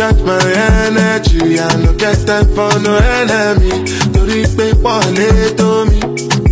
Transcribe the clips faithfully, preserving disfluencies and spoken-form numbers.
recharge my energy. I no get time for no enemy. Tori pe pole to me.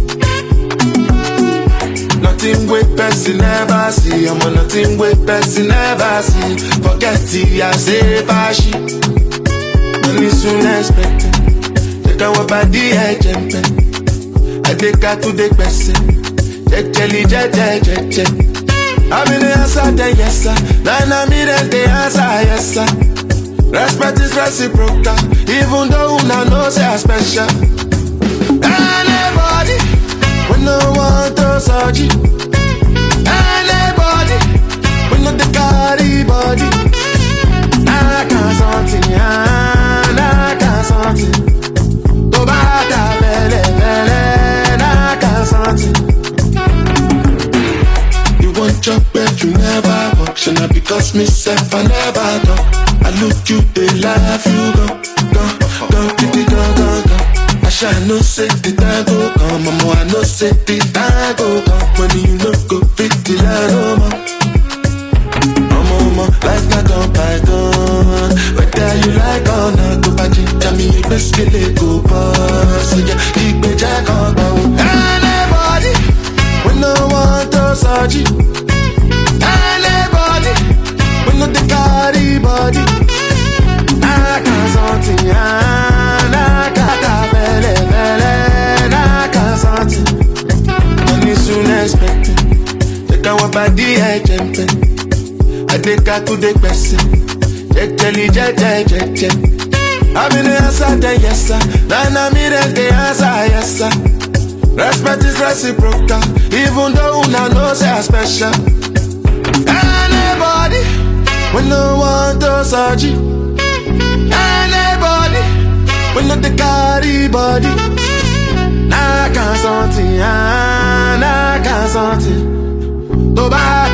Nothing with person never see. I'm on nothing with person never see. Forget it, I say fashi. Money soon expected. Take our body agent. I take her to the person. Check jelly, check, check, check, check. I'm in the answer, then yes sir. Then I'm in the answer, yes sir. Respect is reciprocal, even though I know say I'm special. Anybody, we no want to search it. Anybody, we no the carry body. I can't something, I can't something. Go back to vele, vele, I can't something. Chop but you never walk. Should not because myself I never talk. I look you, they laugh, you go, go, go, go, go, go, go. I shall no say the time go come, mama, I no say the time go come. When you no go fit the aroma. Mama, mama, life not gone by gone. Whether you like or not, go back in, tell me if it's kill it, go pass. So yeah, keep me jack on. Anybody, we no want to search it. Anybody, we know the carry body. I can't something, I can't vele, vele, I can't something. Money soon expected. Take our body agent. I take her to the person. Check, jelly, check, check, check, check. I'm in the answer, then yes sir. Then I'm in the answer, yes sir. Respect is reciprocal, even though I know say I'm special. Anybody, we no want to search it. Anybody, we no the carry body. I can't something, I can't something. Go back.